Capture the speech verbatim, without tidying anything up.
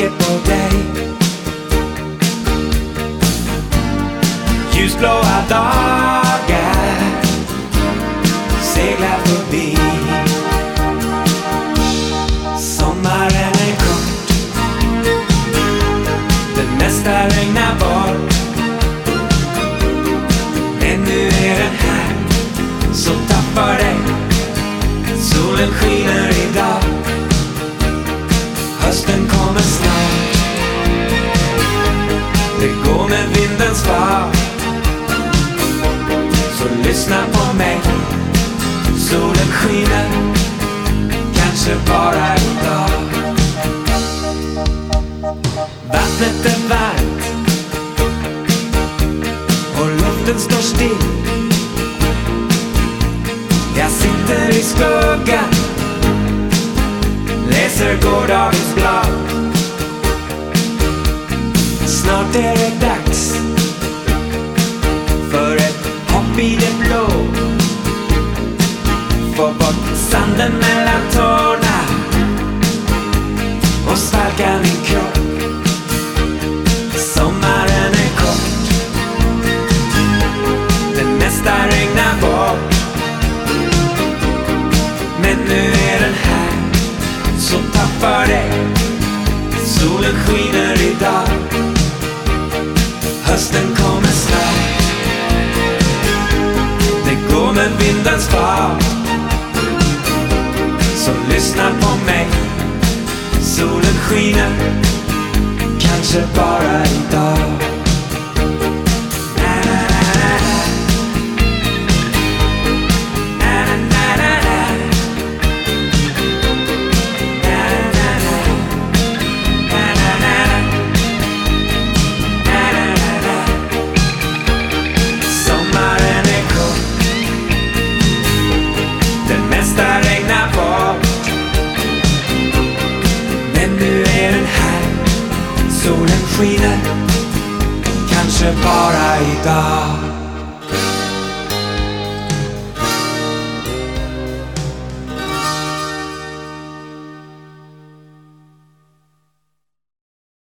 tänker på dig. Ljusblåa dagar seglar förbi. Sommaren är kort, det mesta regnar bort. Men nu är den här, så ta för dig. Solen skiner idag, hösten kommer snart. Det går med vindens fart, så lyssna på mig. Solen skiner, kanske bara idag. Vattnet är varmt och luften står still. Jag sitter i skuggan, läser gårdagens blad. Snart är det dags för ett hopp i det blå. Få bort sanden mellan tårna och svalka min kropp. Sommaren är kort, det mesta regnar bort. Men nu är den här, så ta för dig. Solen skiner idag, hösten kommer snart. Det går med vindens fart, så lyssna på mig. Solen skiner, kanske bara idag. Solen skiner, kanske bara idag.